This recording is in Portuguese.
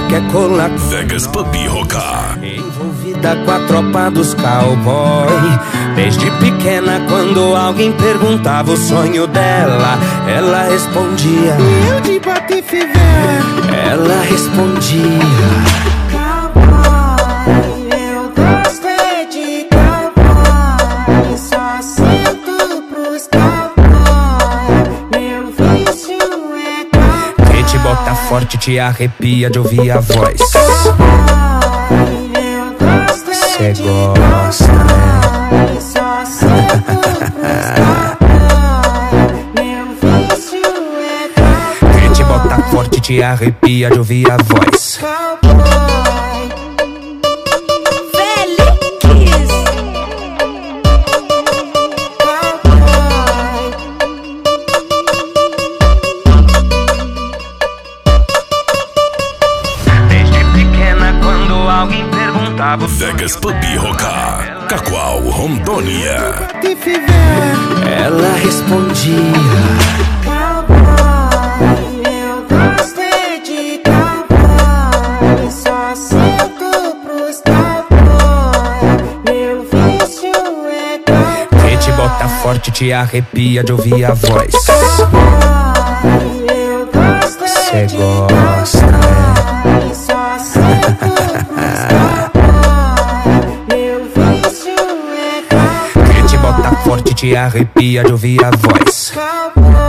quer colar. Vegas Puppy Roca. Envolvida com a tropa dos cowboy. Desde pequena, quando alguém perguntava o sonho dela, ela respondia: eu de Patife velho. Ela respondia: cowboy, eu gosto é de cowboy. Só sinto pros cowboy. Meu vício é cowboy. quem te bota forte te arrepia de ouvir a voz. Cê gosta, né? Só sinto pros cowboy. Meu vício é cowboy. quem te bota forte te arrepia de ouvir a voz. Desde pequena, quando alguém perguntava o Vegas Puppy Roca. Cacoal, Rondônia. ela respondia: cowboy, eu gosto é de cowboy. Só sinto pros cowboy. Meu vício é cowboy. quem te bota forte te arrepia de ouvir a voz. Eu gosto Cê é de gosta, né? só sinto pros cowboy. Meu vício é cowboy. quem te bota forte te arrepia de ouvir a voz. Cowboy.